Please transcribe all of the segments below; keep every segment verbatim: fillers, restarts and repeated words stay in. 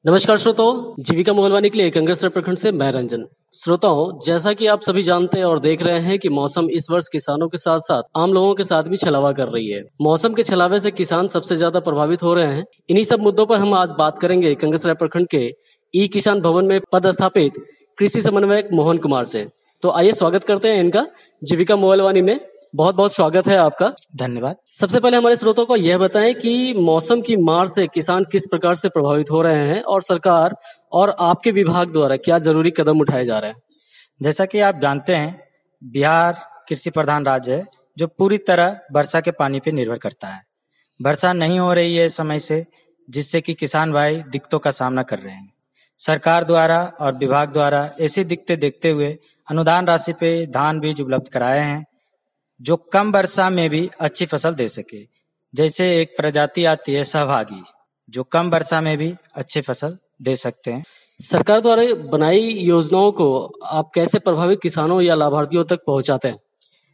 नमस्कार श्रोताओं, जीविका मोहलवानी के लिए एकंगेश्वर प्रखंड से मैं रंजन। श्रोताओं, जैसा कि आप सभी जानते हैं और देख रहे हैं कि मौसम इस वर्ष किसानों के साथ साथ आम लोगों के साथ भी छलावा कर रही है। मौसम के छलावे से किसान सबसे ज्यादा प्रभावित हो रहे हैं। इन्हीं सब मुद्दों पर हम आज बात करेंगे एकंगेश्वर प्रखंड के ई किसान भवन में पदस्थापित कृषि समन्वयक मोहन कुमार से। तो आइए स्वागत करते हैं इनका जीविका मोहलवानी में। बहुत बहुत स्वागत है आपका। धन्यवाद। सबसे पहले हमारे श्रोताओं को यह बताएं कि मौसम की मार से किसान किस प्रकार से प्रभावित हो रहे हैं और सरकार और आपके विभाग द्वारा क्या जरूरी कदम उठाए जा रहे हैं। जैसा कि आप जानते हैं, बिहार कृषि प्रधान राज्य है जो पूरी तरह वर्षा के पानी पर निर्भर करता है। वर्षा नहीं हो रही है समय से, जिससे कि किसान भाई दिक्कतों का सामना कर रहे हैं। सरकार द्वारा और विभाग द्वारा ऐसी दिक्कतें देखते हुए अनुदान राशि पे धान बीज उपलब्ध कराए हैं जो कम वर्षा में भी अच्छी फसल दे सके। जैसे एक प्रजाति आती है सहभागी, जो कम वर्षा में भी अच्छी फसल दे सकते हैं। सरकार द्वारा बनाई योजनाओं को आप कैसे प्रभावित किसानों या लाभार्थियों तक पहुंचाते हैं?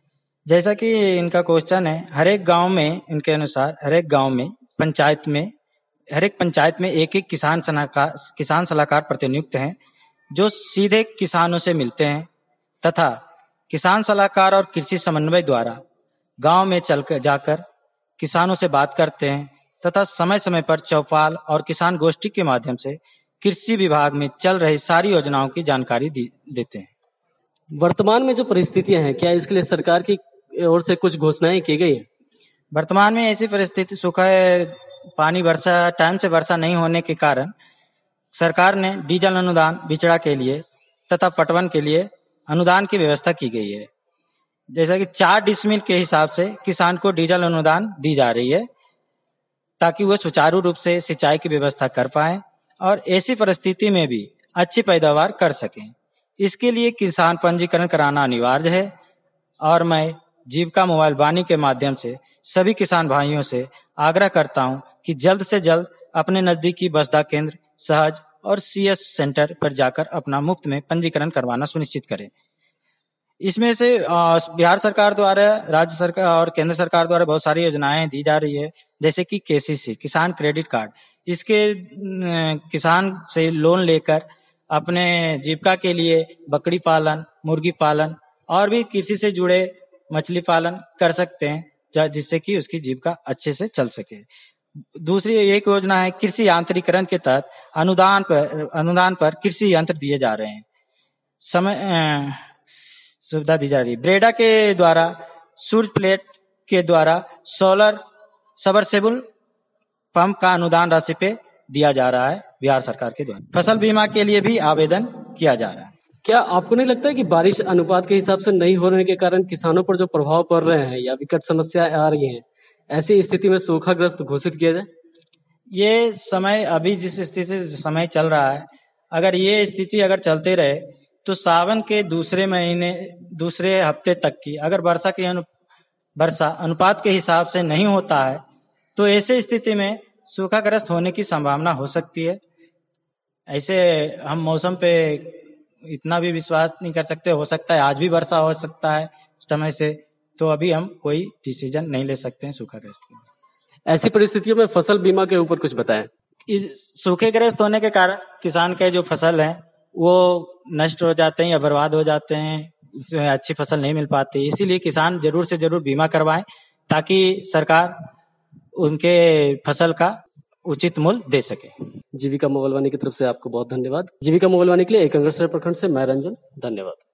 जैसा कि इनका क्वेश्चन है, हर एक गांव में, इनके अनुसार हर एक गांव में, पंचायत में, हर एक पंचायत में एक एक किसान सलाहकार किसान सलाहकार प्रतिनियुक्त हैं जो सीधे किसानों से मिलते हैं तथा किसान सलाहकार और कृषि समन्वय द्वारा गांव में चल कर जाकर किसानों से बात करते हैं तथा समय समय पर चौपाल और किसान गोष्ठी के माध्यम से कृषि विभाग में चल रही सारी योजनाओं की जानकारी देते हैं। वर्तमान में जो परिस्थितियां हैं, क्या इसके लिए सरकार की ओर से कुछ घोषणाएं की गई है? वर्तमान में ऐसी परिस्थिति, सूखा पानी, वर्षा टाइम से वर्षा नहीं होने के कारण सरकार ने डीजल अनुदान बिचड़ा के लिए तथा पटवन के लिए अनुदान की व्यवस्था की गई है। जैसा कि चार डिसमिल के हिसाब से किसान को डीजल अनुदान दी जा रही है ताकि वह सुचारू रूप से सिंचाई की व्यवस्था कर पाए और ऐसी परिस्थिति में भी अच्छी पैदावार कर सकें। इसके लिए किसान पंजीकरण कराना अनिवार्य है और मैं जीविका मोबाइल वाणी के माध्यम से सभी किसान भाइयों से आग्रह करता हूं कि जल्द से जल्द अपने नजदीकी बसदा केंद्र, सहज और सीएस सेंटर पर जाकर अपना मुफ्त में पंजीकरण करवाना सुनिश्चित करें। इसमें से बिहार सरकार द्वारा, राज्य सरकार और केंद्र सरकार द्वारा बहुत सारी योजनाएं दी जा रही है, जैसे कि केसीसी किसान क्रेडिट कार्ड। इसके किसान से लोन लेकर अपने जीविका के लिए बकरी पालन, मुर्गी पालन और भी कृषि से जुड़े मछली पालन कर सकते हैं, जिससे कि उसकी जीविका अच्छे से चल सके। दूसरी एक योजना है कृषि यांत्रिकरण के तहत अनुदान पर अनुदान पर कृषि यंत्र दिए जा रहे हैं, समय सुविधा दी जा रही है। ब्रेडा के द्वारा सूर्य प्लेट के द्वारा सोलर सबमर्सिबल पंप का अनुदान राशि पे दिया जा रहा है बिहार सरकार के द्वारा। फसल बीमा के लिए भी आवेदन किया जा रहा है। क्या आपको नहीं लगता है कि बारिश अनुपात के हिसाब से नहीं होने के कारण किसानों पर जो प्रभाव पड़ रहे हैं या विकट समस्याएं आ रही हैं, ऐसी स्थिति में सूखाग्रस्त घोषित किया जाए? ये समय, अभी जिस स्थिति से समय चल रहा है, अगर ये स्थिति अगर चलते रहे तो सावन के दूसरे महीने, दूसरे हफ्ते तक की अगर वर्षा की अनु, वर्षा अनुपात के हिसाब से नहीं होता है तो ऐसे स्थिति में सूखाग्रस्त होने की संभावना हो सकती है। ऐसे हम मौसम पे इतना भी विश्वास नहीं कर सकते, हो सकता है आज भी वर्षा हो सकता है समय से, तो अभी हम कोई डिसीजन नहीं ले सकते हैं सूखाग्रस्त। ऐसी परिस्थितियों में फसल बीमा के ऊपर कुछ बताएं। इस सूखेग्रस्त होने के कारण किसान के जो फसल है वो नष्ट हो जाते हैं या बर्बाद हो जाते हैं, उसमें अच्छी फसल नहीं मिल पाती। इसीलिए किसान जरूर से जरूर बीमा करवाएं ताकि सरकार उनके फसल का उचित मूल्य दे सके। जीविका मोहलवानी की तरफ से आपको बहुत धन्यवाद। जीविका मोहलवानी के लिए एकंगेश्वर प्रखंड से मैं रंजन, धन्यवाद।